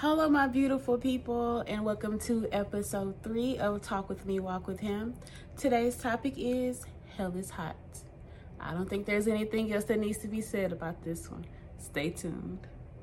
Hello, my beautiful people, and welcome to episode 3 of Talk With Me, Walk With Him. Today's topic is Hell is Hot. I don't think there's anything else that needs to be said about this one. Stay tuned.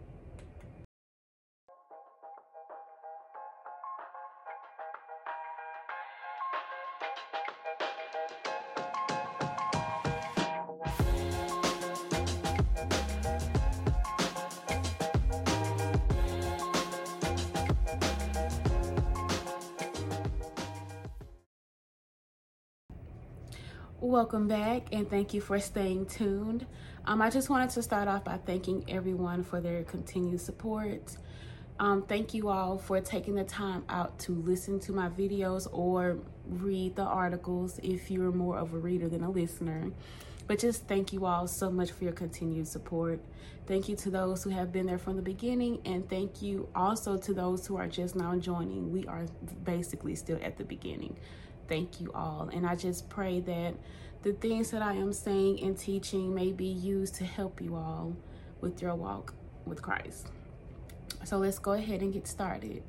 Welcome back, and thank you for staying tuned. I just wanted to start off by thanking everyone for their continued support. Thank you all for taking the time out to listen to my videos or read the articles if you're more of a reader than a listener. But just thank you all so much for your continued support. Thank you to those who have been there from the beginning, and thank you also to those who are just now joining. We are basically still at the beginning. Thank you all. And I just pray that the things that I am saying and teaching may be used to help you all with your walk with Christ. So let's go ahead and get started.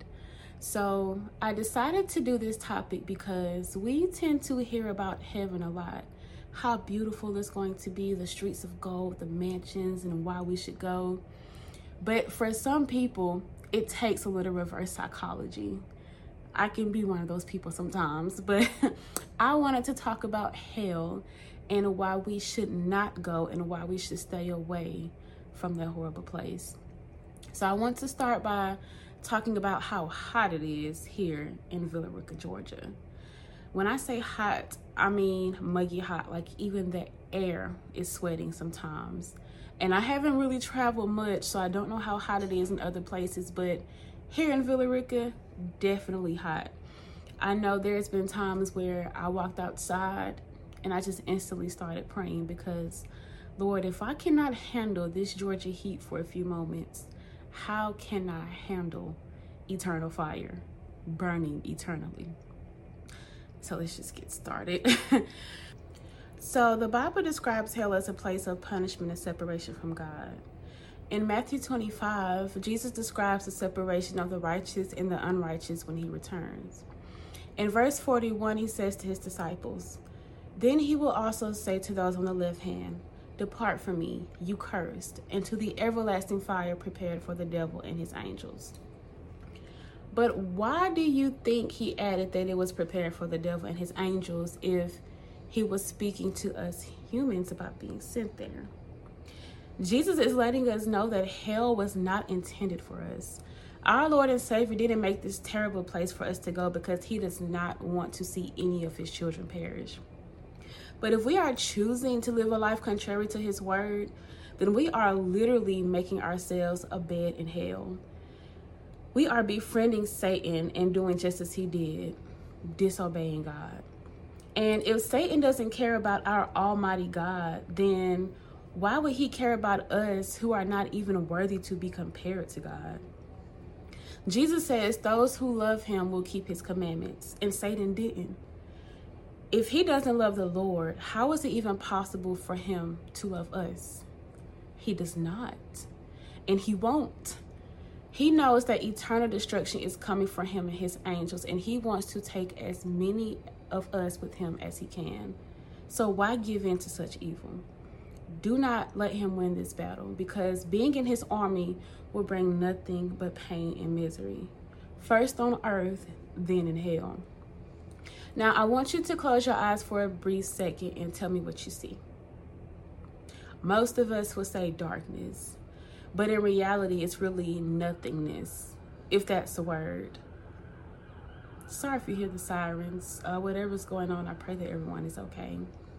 So I decided to do this topic because we tend to hear about heaven a lot. How beautiful it's going to be, the streets of gold, the mansions, and why we should go. But for some people, it takes a little reverse psychology. I can be one of those people sometimes, but I wanted to talk about hell and why we should not go and why we should stay away from that horrible place. So I want to start by talking about how hot it is here in Villa Rica, Georgia. When I say hot, I mean muggy hot, like even the air is sweating sometimes. And I haven't really traveled much, so I don't know how hot it is in other places, but here in Villa Rica, definitely hot. I know there's been times where I walked outside and I just instantly started praying because, Lord, if I cannot handle this Georgia heat for a few moments, how can I handle eternal fire burning eternally? So let's just get started. So the Bible describes hell as a place of punishment and separation from God. In Matthew 25, Jesus describes the separation of the righteous and the unrighteous when he returns. In verse 41, he says to his disciples, "Then he will also say to those on the left hand, 'Depart from me, you cursed, into the everlasting fire prepared for the devil and his angels.'" But why do you think he added that it was prepared for the devil and his angels if he was speaking to us humans about being sent there? Jesus is letting us know that hell was not intended for us. Our Lord and Savior didn't make this terrible place for us to go because he does not want to see any of his children perish. But if we are choosing to live a life contrary to his word, then we are literally making ourselves a bed in hell. We are befriending Satan and doing just as he did, disobeying God. And if Satan doesn't care about our almighty God, then why would he care about us who are not even worthy to be compared to God? Jesus says those who love him will keep his commandments, and Satan didn't. If he doesn't love the Lord, how is it even possible for him to love us? He does not, and he won't. He knows that eternal destruction is coming for him and his angels, and he wants to take as many of us with him as he can. So why give in to such evil? Do not let him win this battle, because being in his army will bring nothing but pain and misery. First on earth, then in hell. Now, I want you to close your eyes for a brief second and tell me what you see. Most of us will say darkness, but in reality, it's really nothingness, if that's a word. Sorry if you hear the sirens. Whatever's going on, I pray that everyone is okay.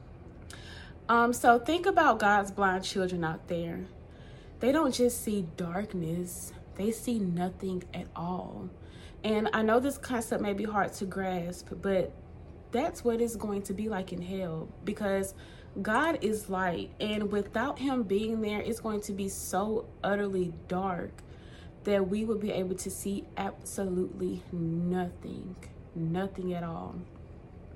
So think about God's blind children out there. They don't just see darkness, they see nothing at all. And I know this concept may be hard to grasp, but that's what it's going to be like in hell, because God is light, and without him being there, it's going to be so utterly dark that we will be able to see absolutely nothing at all.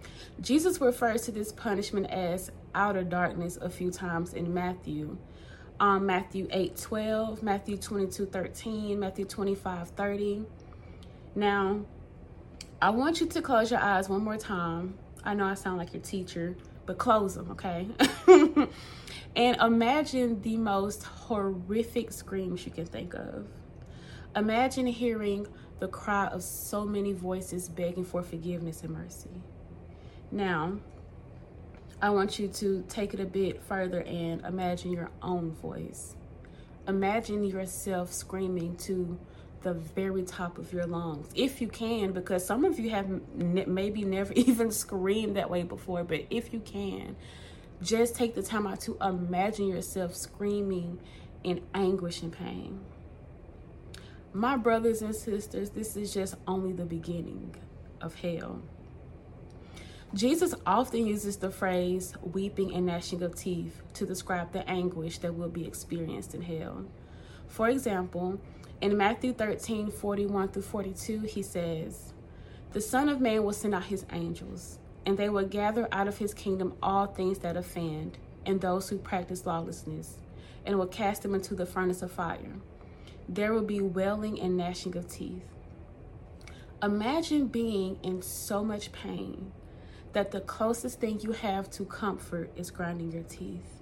Jesus refers to this punishment as outer darkness a few times in Matthew. Matthew 8:12, Matthew 22:13, Matthew 25:30. Now, I want you to close your eyes one more time. I know I sound like your teacher, but close them, okay? And imagine the most horrific screams you can think of. Imagine hearing the cry of so many voices begging for forgiveness and mercy. Now, I want you to take it a bit further and imagine your own voice. Imagine yourself screaming to the very top of your lungs, if you can, because some of you have maybe never even screamed that way before, but if you can, just take the time out to imagine yourself screaming in anguish and pain. My brothers and sisters, this is just only the beginning of hell. Jesus often uses the phrase weeping and gnashing of teeth to describe the anguish that will be experienced in hell. For example, in Matthew 13:41-42, he says, "The Son of Man will send out his angels, and they will gather out of his kingdom all things that offend, and those who practice lawlessness, and will cast them into the furnace of fire. There will be wailing and gnashing of teeth." Imagine being in so much pain that the closest thing you have to comfort is grinding your teeth.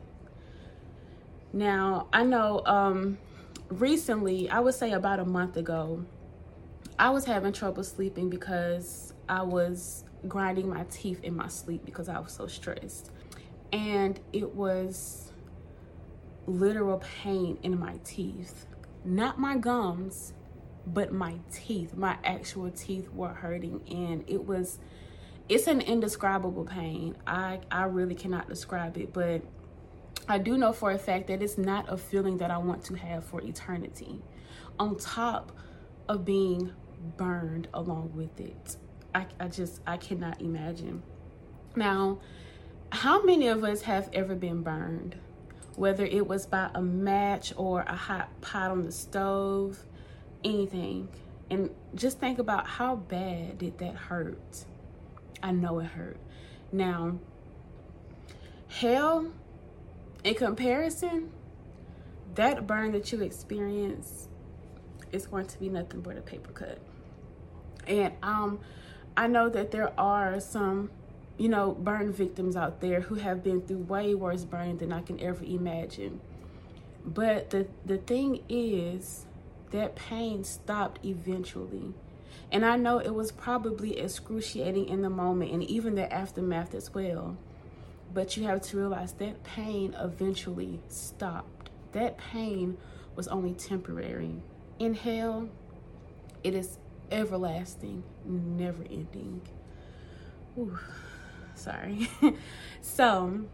Now, I know recently, I would say about a month ago, I was having trouble sleeping because I was grinding my teeth in my sleep because I was so stressed. And it was literal pain in my teeth. Not my gums, but my teeth. My actual teeth were hurting, and it's an indescribable pain. I really cannot describe it, but I do know for a fact that it's not a feeling that I want to have for eternity, on top of being burned along with it. I cannot imagine. Now, how many of us have ever been burned? Whether it was by a match or a hot pot on the stove, anything. And just think about how bad did that hurt. I know it hurt. Now, hell, in comparison, that burn that you experience is going to be nothing but a paper cut. And I know that there are some, burn victims out there who have been through way worse burning than I can ever imagine. But the thing is, that pain stopped eventually. And I know it was probably excruciating in the moment and even the aftermath as well. But you have to realize that pain eventually stopped. That pain was only temporary. In hell, it is everlasting, never ending. Ooh, sorry. So,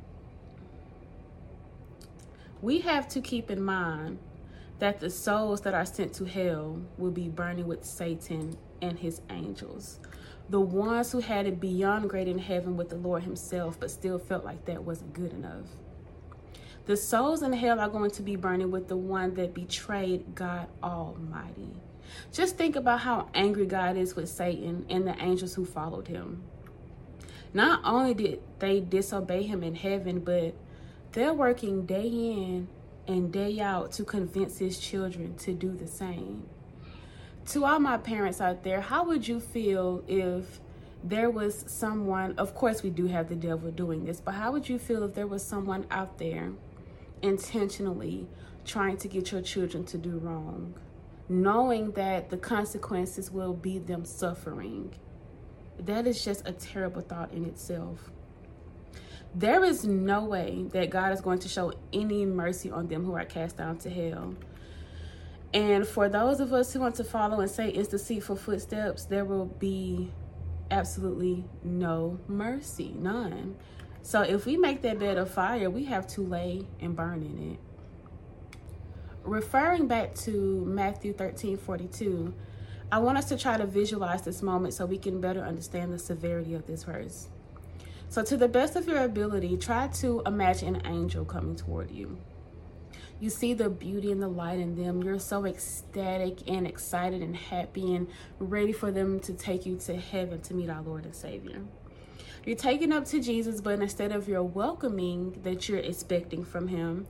we have to keep in mind that the souls that are sent to hell will be burning with Satan and his angels. The ones who had it beyond great in heaven with the Lord himself, but still felt like that wasn't good enough. The souls in hell are going to be burning with the one that betrayed God Almighty. Just think about how angry God is with Satan and the angels who followed him. Not only did they disobey him in heaven, but they're working day in and day out to convince his children to do the same. To all my parents out there, how would you feel if there was someone, of course we do have the devil doing this, but how would you feel if there was someone out there intentionally trying to get your children to do wrong, knowing that the consequences will be them suffering? That is just a terrible thought in itself. There is no way that God is going to show any mercy on them who are cast down to hell. And for those of us who want to follow and say it's deceitful footsteps, there will be absolutely no mercy, none. So if we make that bed of fire, we have to lay and burn in it. Referring back to Matthew 13:42, I want us to try to visualize this moment so we can better understand the severity of this verse. So to the best of your ability, try to imagine an angel coming toward you. You see the beauty and the light in them. You're so ecstatic and excited and happy and ready for them to take you to heaven to meet our Lord and Savior. You're taken up to Jesus, but instead of your welcoming that you're expecting from him,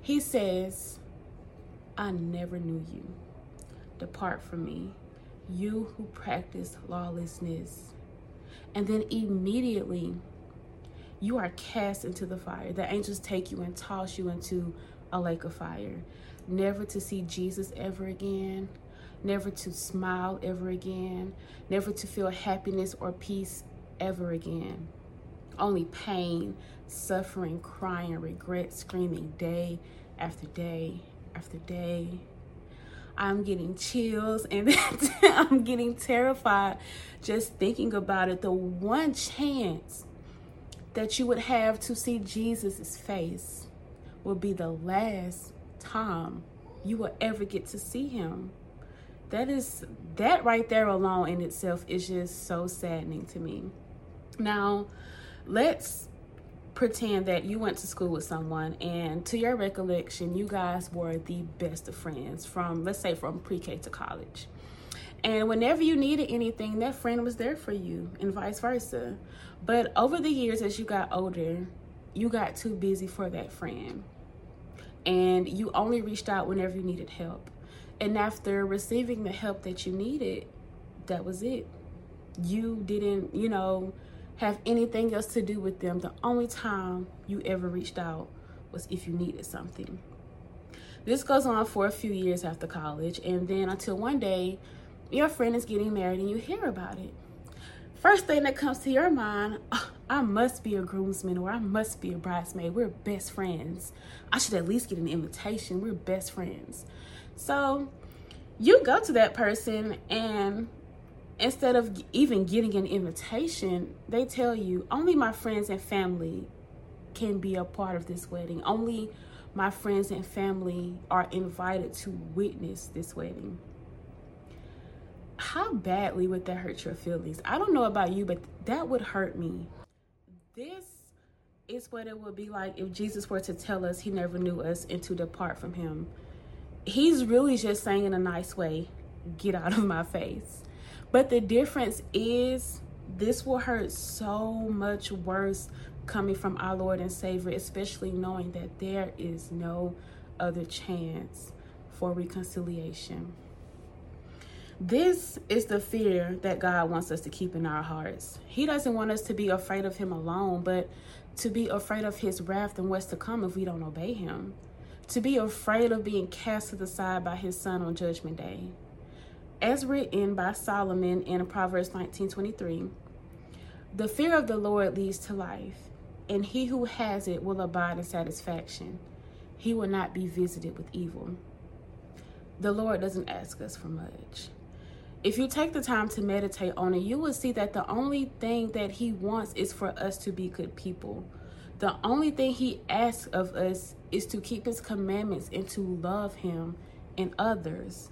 He says, I never knew you. Depart from me, you who practice lawlessness. And then immediately you are cast into the fire. The angels take you and toss you into a lake of fire, never to see Jesus ever again, never to smile ever again, never to feel happiness or peace ever again. Only pain, suffering, crying, regret, screaming day after day after day. I'm getting chills and I'm getting terrified just thinking about it. The one chance that you would have to see Jesus's face will be the last time you will ever get to see him. That right there alone in itself is just so saddening to me. Now, let's pretend that you went to school with someone, and to your recollection, you guys were the best of friends from, let's say, from pre-K to college. And whenever you needed anything, that friend was there for you, and vice versa. But over the years, as you got older, you got too busy for that friend, and you only reached out whenever you needed help. And after receiving the help that you needed, that was it. You didn't, have anything else to do with them. The only time you ever reached out was if you needed something. This goes on for a few years after college, and then until one day your friend is getting married and you hear about it. First thing that comes to your mind, I must be a groomsman or I must be a bridesmaid. We're best friends. I should at least get an invitation. We're best friends. So you go to that person, and instead of even getting an invitation, they tell you, only my friends and family can be a part of this wedding. Only my friends and family are invited to witness this wedding. How badly would that hurt your feelings? I don't know about you, but that would hurt me. This is what it would be like if Jesus were to tell us he never knew us and to depart from him. He's really just saying in a nice way, get out of my face. But the difference is this will hurt so much worse coming from our Lord and Savior, especially knowing that there is no other chance for reconciliation. This is the fear that God wants us to keep in our hearts. He doesn't want us to be afraid of him alone, but to be afraid of his wrath and what's to come if we don't obey him. To be afraid of being cast to the side by his son on Judgment Day. As written by Solomon in Proverbs 19:23, the fear of the Lord leads to life, and he who has it will abide in satisfaction. He will not be visited with evil. The Lord doesn't ask us for much. If you take the time to meditate on it, you will see that the only thing that he wants is for us to be good people. The only thing he asks of us is to keep his commandments and to love him and others.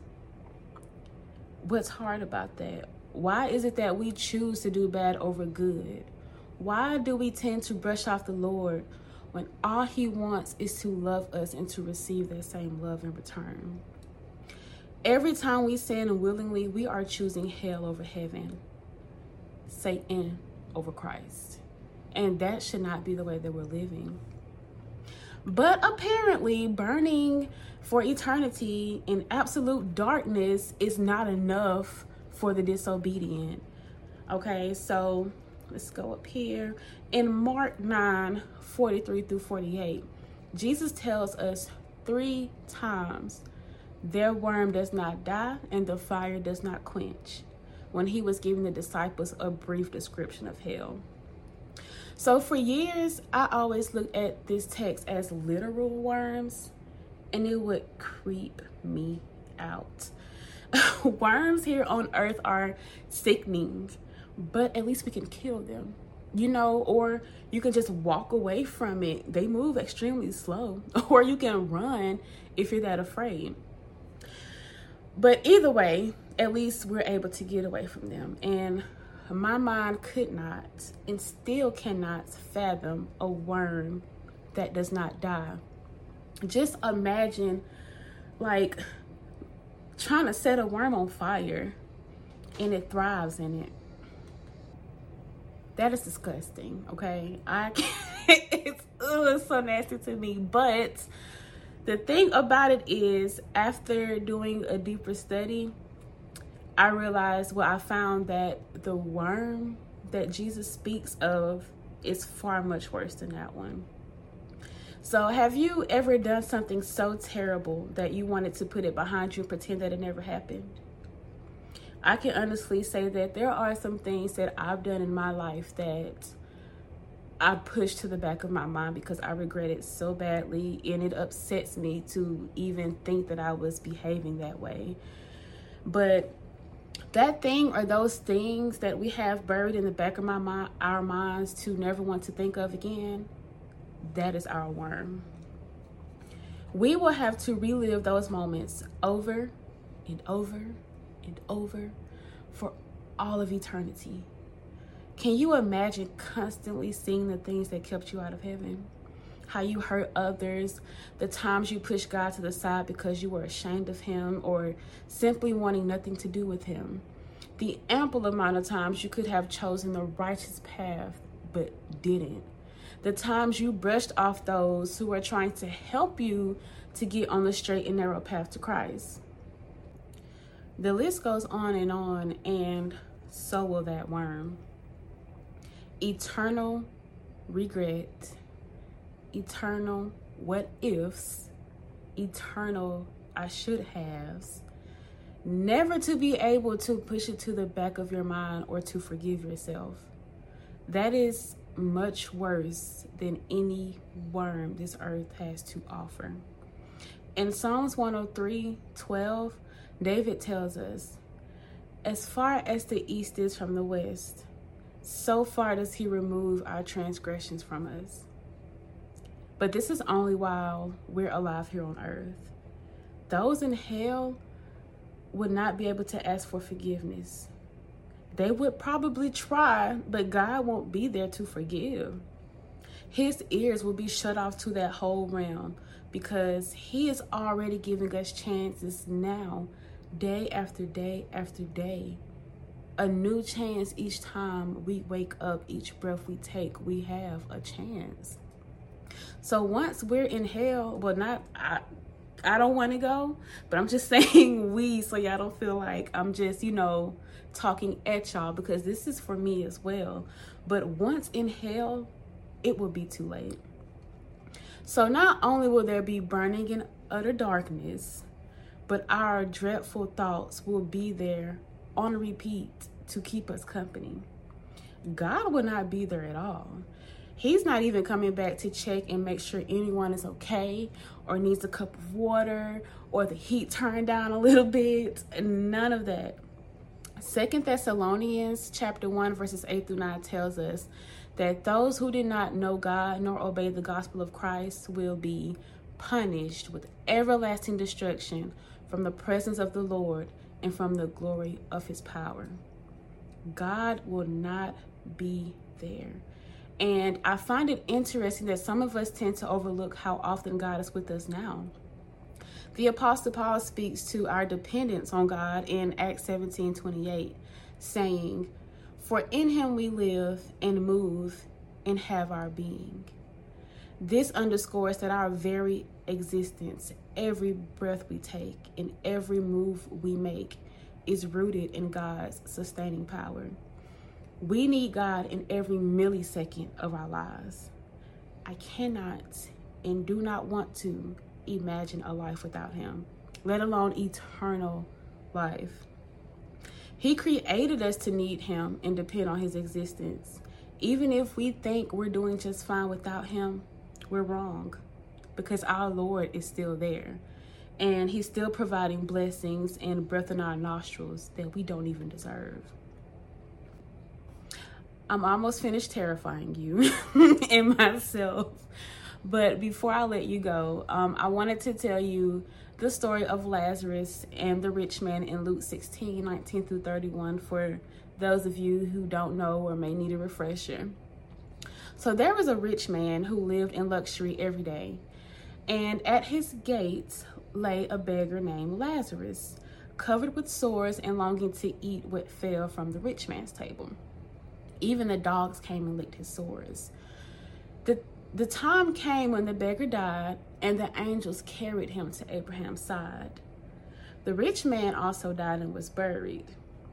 What's hard about that? Why is it that we choose to do bad over good? Why do we tend to brush off the Lord when all he wants is to love us and to receive that same love in return? Every time we sin willingly, we are choosing hell over heaven, Satan over Christ. And that should not be the way that we're living. But apparently, burning for eternity in absolute darkness is not enough for the disobedient. Okay, so let's go up here. In Mark 9:43-48, Jesus tells us 3 times, their worm does not die and the fire does not quench, when he was giving the disciples a brief description of hell. So for years, I always looked at this text as literal worms, and it would creep me out. Worms here on earth are sickening, but at least we can kill them, or you can just walk away from it. They move extremely slow, or you can run if you're that afraid. But either way, at least we're able to get away from them. And my mind could not and still cannot fathom a worm that does not die. Just imagine trying to set a worm on fire and it thrives in it. That is disgusting, okay? It's so nasty to me, but The thing about it is, after doing a deeper study, I found that the worm that Jesus speaks of is far much worse than that one. So have you ever done something so terrible that you wanted to put it behind you and pretend that it never happened? I can honestly say that there are some things that I've done in my life that I pushed to the back of my mind because I regret it so badly, and it upsets me to even think that I was behaving that way. But that thing or those things that we have buried in the back of our minds to never want to think of again, that is our worm. We will have to relive those moments over and over and over for all of eternity. Can you imagine constantly seeing the things that kept you out of heaven? How you hurt others, the times you pushed God to the side because you were ashamed of him or simply wanting nothing to do with him. The ample amount of times you could have chosen the righteous path but didn't. The times you brushed off those who were trying to help you to get on the straight and narrow path to Christ. The list goes on, and so will that worm. Eternal regret, eternal what ifs, eternal I should haves, never to be able to push it to the back of your mind or to forgive yourself. That is much worse than any worm this earth has to offer. In Psalms 103:12, David tells us, as far as the east is from the west, so far does he remove our transgressions from us. But this is only while we're alive here on earth. Those in hell would not be able to ask for forgiveness. They would probably try, but God won't be there to forgive. His ears will be shut off to that whole realm because he is already giving us chances now, day after day after day. A new chance each time we wake up, each breath we take, we have a chance. So once we're in hell, I don't want to go, but I'm just saying we, so y'all don't feel like I'm just, talking at y'all, because this is for me as well. But once in hell, it will be too late. So not only will there be burning in utter darkness, but our dreadful thoughts will be there on repeat to keep us company. God will not be there at all. He's not even coming back to check and make sure anyone is okay or needs a cup of water or the heat turned down a little bit. None of that. 2 Thessalonians chapter 1 verses 8-9 tells us that those who did not know God nor obey the gospel of Christ will be punished with everlasting destruction from the presence of the Lord and from the glory of his power. God will not be there. And I find it interesting that some of us tend to overlook how often God is with us now. The Apostle Paul speaks to our dependence on God in Acts 17:28, saying, "For in him we live and move and have our being." This underscores that our very existence, every breath we take, and every move we make is rooted in God's sustaining power. We need God in every millisecond of our lives. I cannot and do not want to imagine a life without him, let alone eternal life. He created us to need him and depend on his existence. Even if we think we're doing just fine without him, we're wrong, because our Lord is still there. And he's still providing blessings and breath in our nostrils that we don't even deserve. I'm almost finished terrifying you and myself. But before I let you go, I wanted to tell you the story of Lazarus and the rich man in Luke 16:19-31 for those of you who don't know or may need a refresher. So there was a rich man who lived in luxury every day, and at his gates lay a beggar named Lazarus, covered with sores and longing to eat what fell from the rich man's table. Even the dogs came and licked his sores. The time came when the beggar died, and the angels carried him to Abraham's side. The rich man also died and was buried.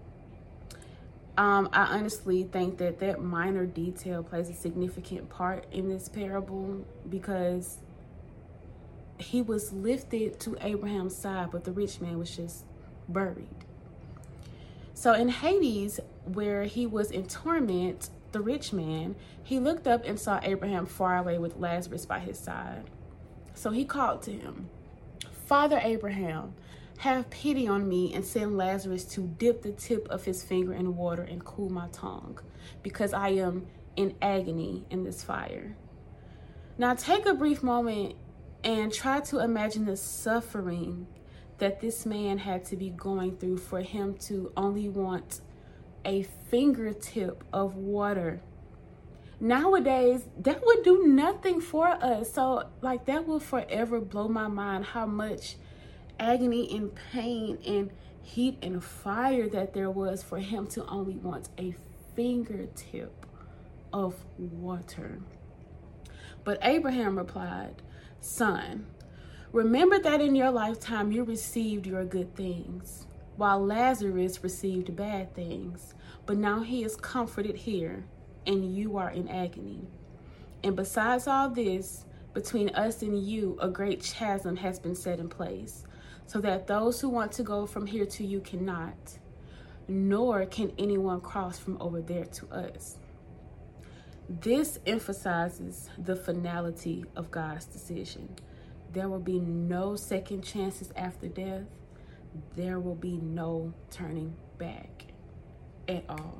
I honestly think that minor detail plays a significant part in this parable, because he was lifted to Abraham's side, but the rich man was just buried. So in Hades, where he was in torment, the rich man, he looked up and saw Abraham far away with Lazarus by his side. So he called to him, "Father Abraham, have pity on me and send Lazarus to dip the tip of his finger in water and cool my tongue, because I am in agony in this fire." Now take a brief moment and try to imagine the suffering that this man had to be going through for him to only want a fingertip of water. Nowadays, that would do nothing for us. So like, that will forever blow my mind how much agony and pain and heat and fire that there was for him to only want a fingertip of water. But Abraham replied, "Son, remember that in your lifetime you received your good things, while Lazarus received bad things. But now he is comforted here, and you are in agony. And besides all this, between us and you, a great chasm has been set in place, so that those who want to go from here to you cannot, nor can anyone cross from over there to us." This emphasizes the finality of God's decision. There will be no second chances after death. There will be no turning back at all.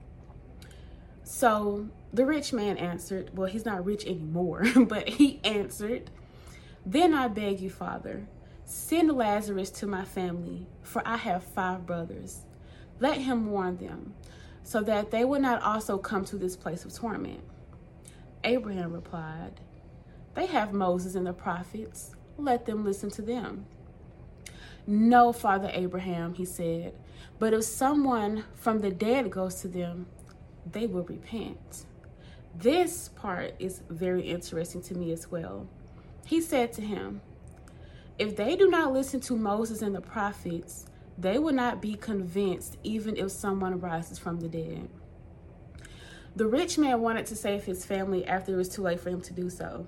So the rich man answered, well, he's not rich anymore, but he answered, "Then I beg you, Father, send Lazarus to my family, for I have 5 brothers. Let him warn them, so that they will not also come to this place of torment." Abraham replied, "They have Moses and the prophets. Let them listen to them." "No, Father Abraham," he said, "but if someone from the dead goes to them, they will repent." This part is very interesting to me as well. He said to him, "If they do not listen to Moses and the prophets, they will not be convinced even if someone rises from the dead." The rich man wanted to save his family after it was too late for him to do so.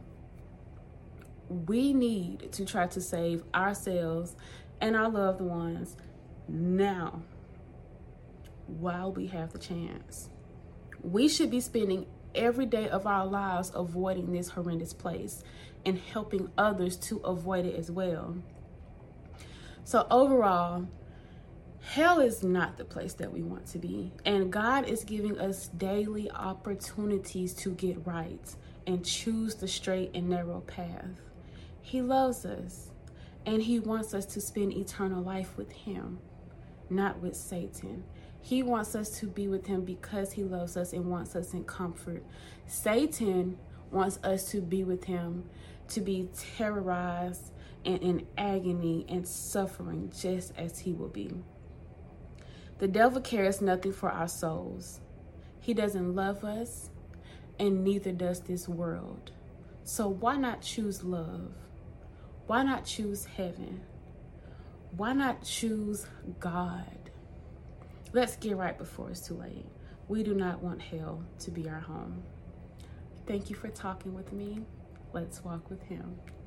We need to try to save ourselves and our loved ones now, while we have the chance. We should be spending every day of our lives avoiding this horrendous place and helping others to avoid it as well. So overall, hell is not the place that we want to be. And God is giving us daily opportunities to get right and choose the straight and narrow path. He loves us, and he wants us to spend eternal life with him, not with Satan. He wants us to be with him because he loves us and wants us in comfort. Satan wants us to be with him, to be terrorized and in agony and suffering, just as he will be. The devil cares nothing for our souls. He doesn't love us, and neither does this world. So why not choose love? Why not choose heaven? Why not choose God? Let's get right before it's too late. We do not want hell to be our home. Thank you for talking with me. Let's walk with him.